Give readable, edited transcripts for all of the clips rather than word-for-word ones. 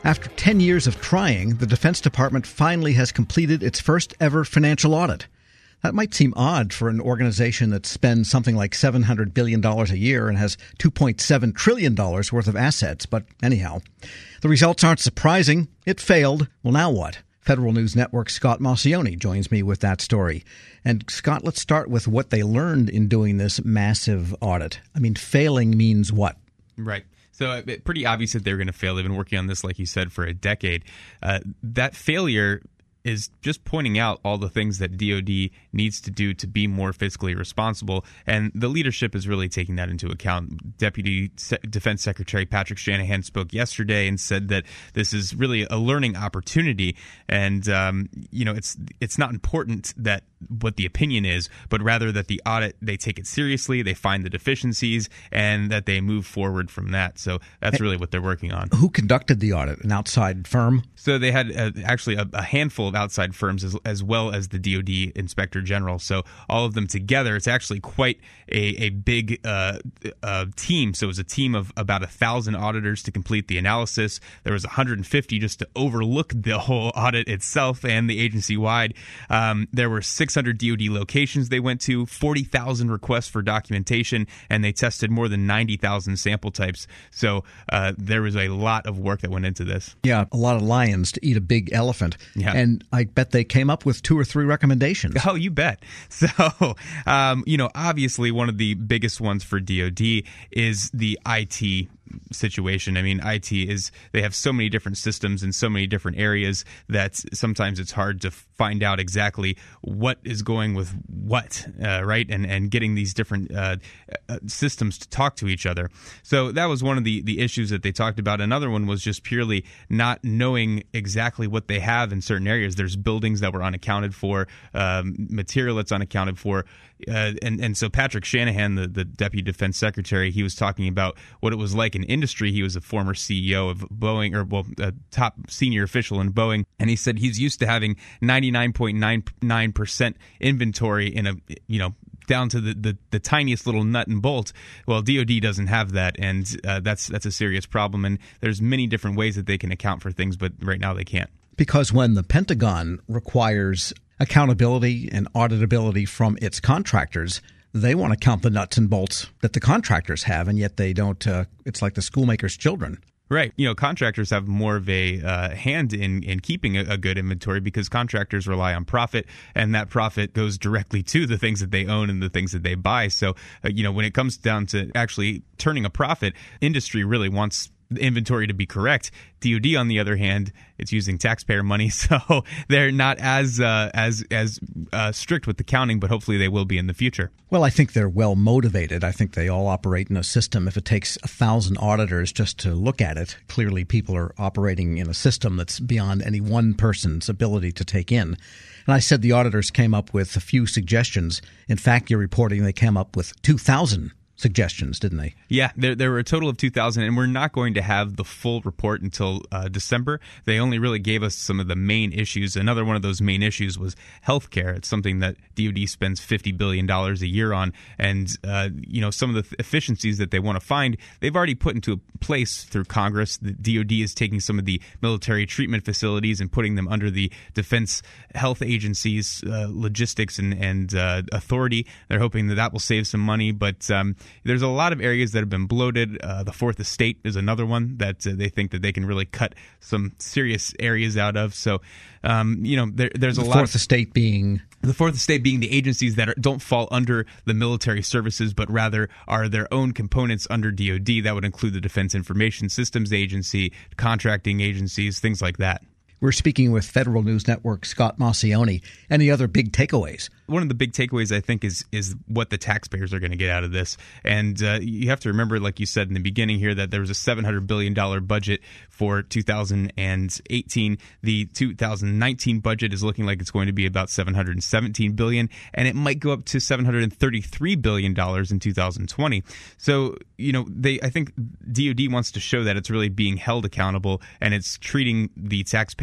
After 10 years of trying, the Defense Department finally has completed its first ever financial audit. That might seem odd for an organization that spends something like $700 billion a year and has $2.7 trillion worth of assets, but anyhow. The results aren't surprising. It failed. Well, now what? Federal News Network's Scott Maucione joins me with that story. And Scott, let's start with what they learned in doing this massive audit. I mean, failing means what? Right. So pretty obvious that they're going to fail. They've been working on this, like you said, for a decade. That failure is just pointing out all the things that DOD needs to do to be more fiscally responsible, and the leadership is really taking that into account. Deputy Defense Secretary Patrick Shanahan spoke yesterday and said that this is really a learning opportunity, and it's not important that what the opinion is, but rather that the audit, they take it seriously, they find the deficiencies, and that they move forward from that. So that's really what they're working on. Who conducted the audit? An outside firm? So they had actually a handful of outside firms as well as the DOD Inspector General. So all of them together, it's actually quite a big team. So it was a team of about 1,000 auditors to complete the analysis. There was 150 just to overlook the whole audit itself and the agency-wide. There were 600 DOD locations they went to, 40,000 requests for documentation, and they tested more than 90,000 sample types. So there was a lot of work that went into this. Yeah, a lot of lions to eat a big elephant. Yeah. And I bet they came up with 2 or 3 recommendations. Oh, you bet. So, obviously one of the biggest ones for DOD is the IT situation. I mean, they have so many different systems in so many different areas that sometimes it's hard to find out exactly what is going with what, right? And getting these different systems to talk to each other. So that was one of the issues that they talked about. Another one was just purely not knowing exactly what they have in certain areas. There's buildings that were unaccounted for, material that's unaccounted for. And so Patrick Shanahan, the Deputy Defense Secretary, he was talking about what it was like in industry. He was a former CEO of Boeing, a top senior official in Boeing, and he said he's used to having 99.99% inventory in down to the tiniest little nut and bolt. Well, DOD doesn't have that, and that's a serious problem. And there's many different ways that they can account for things, but right now they can't. Because when the Pentagon requires accountability and auditability from its contractors, they want to count the nuts and bolts that the contractors have, and yet they don't. It's like the schoolmaker's children. Right. Contractors have more of a hand in keeping a good inventory because contractors rely on profit, and that profit goes directly to the things that they own and the things that they buy. So, when it comes down to actually turning a profit, industry really wants the inventory to be correct. DOD, on the other hand, it's using taxpayer money, so they're not as strict with the counting, but hopefully they will be in the future. Well, I think they're well motivated. I think they all operate in a system. If it takes 1,000 auditors just to look at it, clearly people are operating in a system that's beyond any one person's ability to take in. And I said the auditors came up with a few suggestions. In fact, you're reporting they came up with 2,000 suggestions, didn't they? Yeah, there were a total of 2,000, and we're not going to have the full report until December. They only really gave us some of the main issues. Another one of those main issues was healthcare. It's something that DOD spends $50 billion a year on, and some of the efficiencies that they want to find, they've already put into place through Congress. The DOD is taking some of the military treatment facilities and putting them under the Defense Health Agency's logistics and authority. They're hoping that will save some money, but there's a lot of areas that have been bloated. The Fourth Estate is another one that they think that they can really cut some serious areas out of. So, there's a lot. Fourth Estate being? The Fourth Estate being the agencies that don't fall under the military services, but rather are their own components under DOD. That would include the Defense Information Systems Agency, contracting agencies, things like that. We're speaking with Federal News Network Scott Maucione. Any other big takeaways? One of the big takeaways, I think, is what the taxpayers are going to get out of this. And you have to remember, like you said in the beginning here, that there was a $700 billion budget for 2018. The 2019 budget is looking like it's going to be about $717 billion, and it might go up to $733 billion in 2020. So, I think DOD wants to show that it's really being held accountable, and it's treating the taxpayers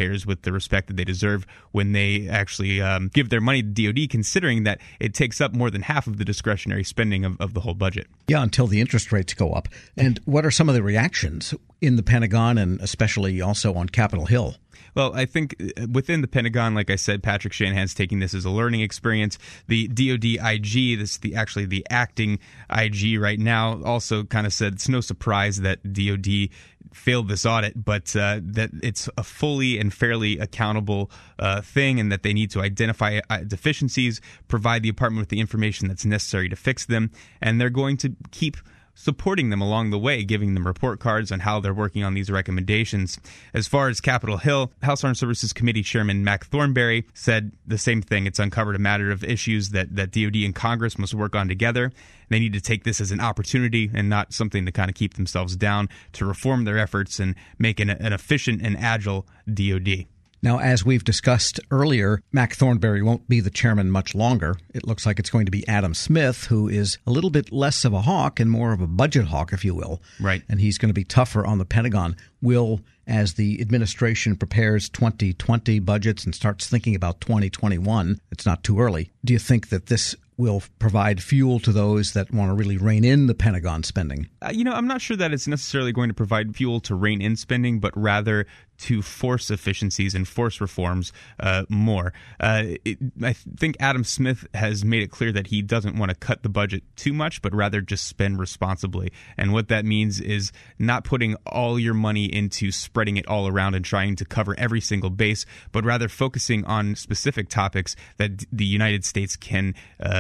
taxpayers with the respect that they deserve when they actually give their money to DoD, considering that it takes up more than half of the discretionary spending of the whole budget. Yeah, until the interest rates go up. And what are some of the reactions in the Pentagon and especially also on Capitol Hill? Well, I think within the Pentagon, like I said, Patrick Shanahan's taking this as a learning experience. The DoD IG, actually the acting IG right now, also kind of said it's no surprise that DoD failed this audit, but that it's a fully and fairly accountable thing, and that they need to identify deficiencies, provide the department with the information that's necessary to fix them, and they're going to keep supporting them along the way, giving them report cards on how they're working on these recommendations. As far as Capitol Hill, House Armed Services Committee Chairman Mac Thornberry said the same thing. It's uncovered a matter of issues that DoD and Congress must work on together. They need to take this as an opportunity and not something to kind of keep themselves down, to reform their efforts and make an efficient and agile DoD. Now, as we've discussed earlier, Mac Thornberry won't be the chairman much longer. It looks like it's going to be Adam Smith, who is a little bit less of a hawk and more of a budget hawk, if you will. Right. And he's going to be tougher on the Pentagon. Will, as the administration prepares 2020 budgets and starts thinking about 2021, it's not too early. Do you think that this will provide fuel to those that want to really rein in the Pentagon spending? I'm not sure that it's necessarily going to provide fuel to rein in spending, but rather to force efficiencies and force reforms more. I think Adam Smith has made it clear that he doesn't want to cut the budget too much, but rather just spend responsibly. And what that means is not putting all your money into spreading it all around and trying to cover every single base, but rather focusing on specific topics that the United States can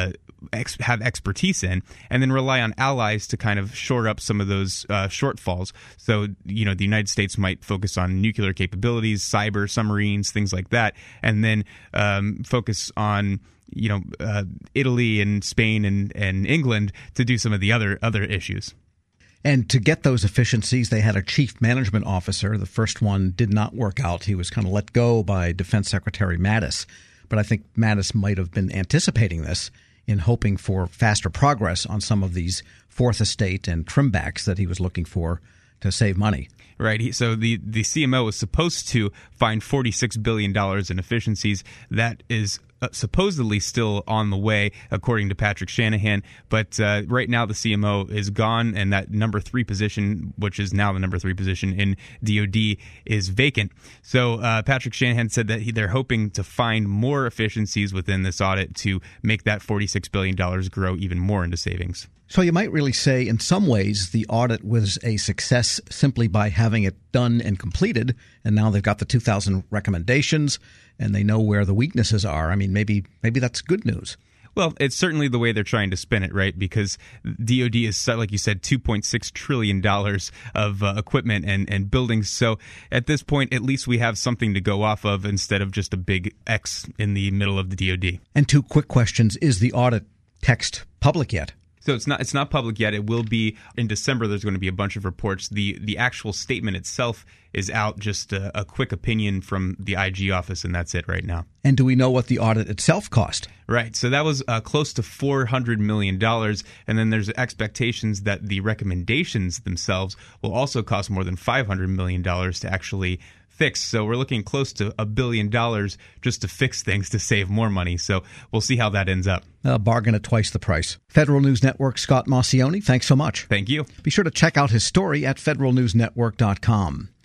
have expertise in, and then rely on allies to kind of shore up some of those shortfalls. So, the United States might focus on nuclear capabilities, cyber, submarines, things like that, and then focus on Italy and Spain and England to do some of the other issues. And to get those efficiencies, they had a chief management officer. The first one did not work out. He was kind of let go by Defense Secretary Mattis. But I think Mattis might have been anticipating this in hoping for faster progress on some of these Fourth Estate and trimbacks that he was looking for to save money. Right. So the CMO was supposed to find $46 billion in efficiencies. That is supposedly still on the way, according to Patrick Shanahan. But right now the CMO is gone, and that number 3 position, which is now the number 3 position in DoD, is vacant. So Patrick Shanahan said that they're hoping to find more efficiencies within this audit to make that $46 billion grow even more into savings. So you might really say, in some ways, the audit was a success simply by having it done and completed, and now they've got the 2,000 recommendations, and they know where the weaknesses are. I mean, maybe that's good news. Well, it's certainly the way they're trying to spin it, right? Because DoD is, like you said, $2.6 trillion of equipment and buildings. So at this point, at least we have something to go off of instead of just a big X in the middle of the DoD. And 2 quick questions. Is the audit text public yet? So it's not public yet. It will be in December. There's going to be a bunch of reports. The actual statement itself is out, just a quick opinion from the IG office, and that's it right now. And do we know what the audit itself cost? Right. So that was close to $400 million. And then there's expectations that the recommendations themselves will also cost more than $500 million to actually fix. So we're looking close to $1 billion just to fix things to save more money. So we'll see how that ends up. A bargain at twice the price. Federal News Network Scott Maucione, thanks so much. Thank you. Be sure to check out his story at federalnewsnetwork.com.